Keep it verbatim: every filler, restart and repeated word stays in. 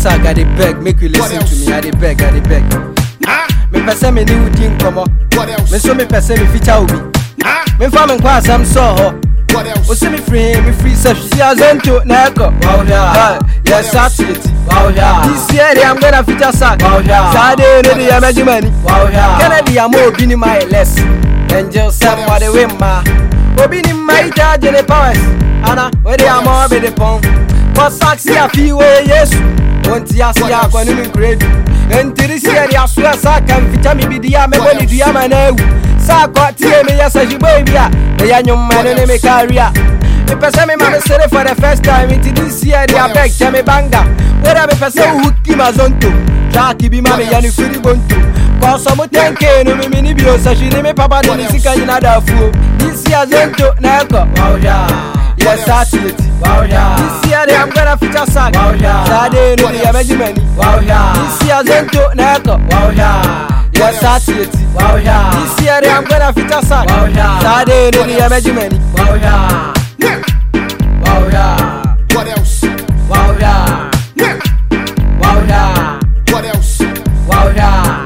sack, I dey beg, make you listen to me. I dey beg, I dey beg. Me person me ni udi nkomo. Me so me person me feature obi. Me fa me kwa asam so ho. O se me free, me free se si azento na eko. Wow yeah. Yes atiti. Wow yeah. This year I'm gonna feature sack. Wow yeah. Sade no dey amaji money. Wow yeah. Kennedy am obi ni my less. Angel somebody win ma. Obi ni my charge the powers. Ana we dey am obi the pon. For sack see a fee way yes. Won't ya see a kwani ni grade. Entiri si eri asua sa kan fita mi bidia me boni dia manewu sa kwa tie me yasa jibo bia me ya nyoma no ne me career me pese me ma me sere for the first time into this year dia beg che me banga where me pese hooki mazonto jaki bi ma me ya ni firi bonto ko so mo tenke no me mini bio sa shiri me papa de sika nyina da fu this year zonto na eko wow yeah. Yes, athlete. Wow, yeah. This year I'm gonna feature sack. Wow, yeah. Sade no the amazing. Wow, yeah. This year Zento Nako. Wow, yeah. Yes, athlete. Wow, yeah. This year I'm gonna feature sack. Wow, yeah. Sade no the amazing. Wow, yeah. Wow, yeah. What else? Wow, yeah. Yeah. Wow, yeah. What else? Wow, yeah.